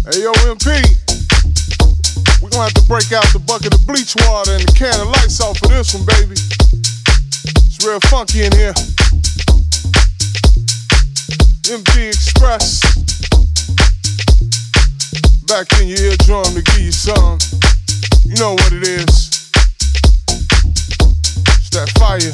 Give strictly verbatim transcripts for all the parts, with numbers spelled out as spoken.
Hey yo, M P, we gonna have to break out the bucket of bleach water and the can of lights off for this one, baby. It's real funky in here. M P Express, back in your eardrum to give you some. You know what it is. It's that fire.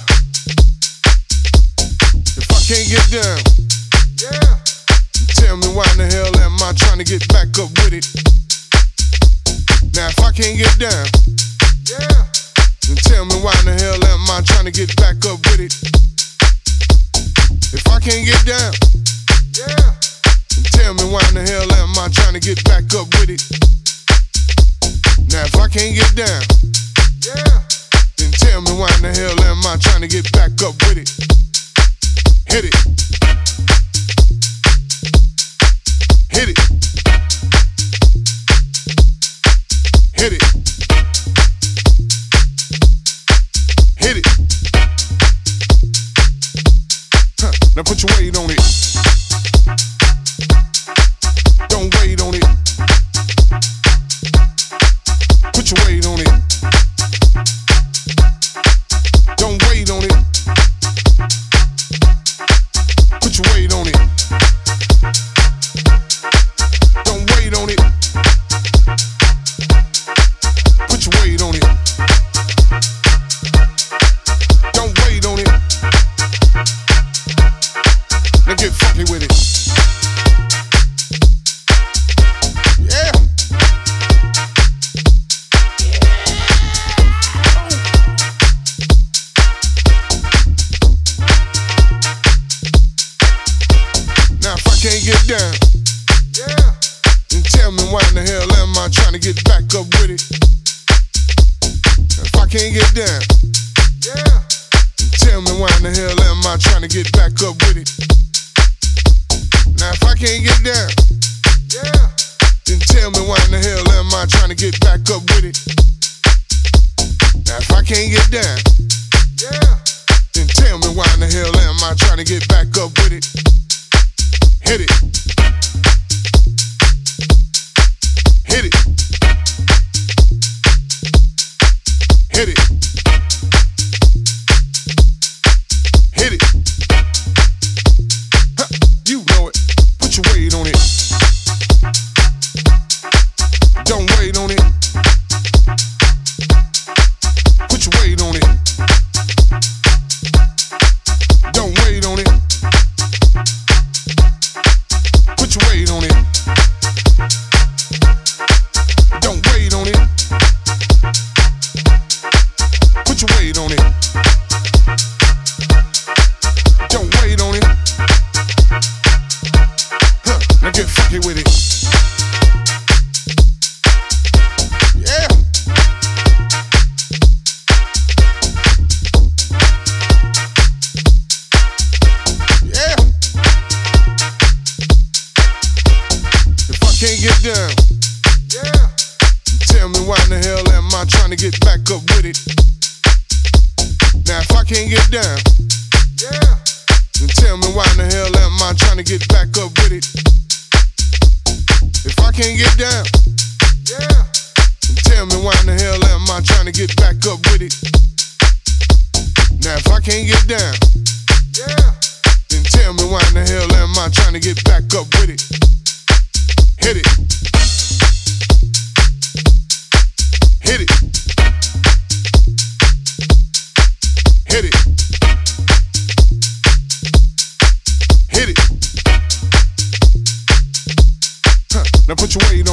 If I can't get down, yeah. Tell me why in the hell am I trying to get back up with it? Now if I can't get down, yeah. Then tell me why in the hell am I trying to get back up with it? If I can't get down, yeah. Then tell me why in the hell am I trying to get back up with it? Now if I can't get down, yeah. Then tell me why in the hell am I trying to get back up with it? Hit it. Hit it. Hit it. Hit it. Huh. Now put your weight on it. Don't wait on it. Put your weight on it. Don't wait on it. Put your weight on it. Don't wait on it. Put your weight on it. Don't wait on it. Now get funky with it. Yeah. Now if I can't get down, yeah. Then tell me why in the hell am I trying to get back up with it? If I can't get down, yeah. Then tell me why in the hell am I trying to get back up with it? Now if I can't get down, yeah. Then tell me why in the hell am I trying to get back up with it? Now if I can't get down, yeah. Then tell me why in the hell am I trying to get back up with it? Hit it. Hit it. Hit it. Hit it. Huh, you know it. Put your weight on it. Don't wait on it. Put your weight on it. Don't wait on it. Put your weight on it. Don't wait on it. Put your weight on it. Don't wait on it. Huh, now get funky with it. Yeah. Yeah. If I can't get down, yeah. Tell me why in the hell am I trying to get back up with it? Now if I can't get down, yeah. Then tell me why in the hell am I trying to get back up with it? If I can't get down, yeah. Then tell me why in the hell am I trying to get back up with it? Now if I can't get down, yeah. Then tell me why in the hell am I trying to get back up with it? Hit it. Hit it. Hit it. Hit it. Huh. Now put your weight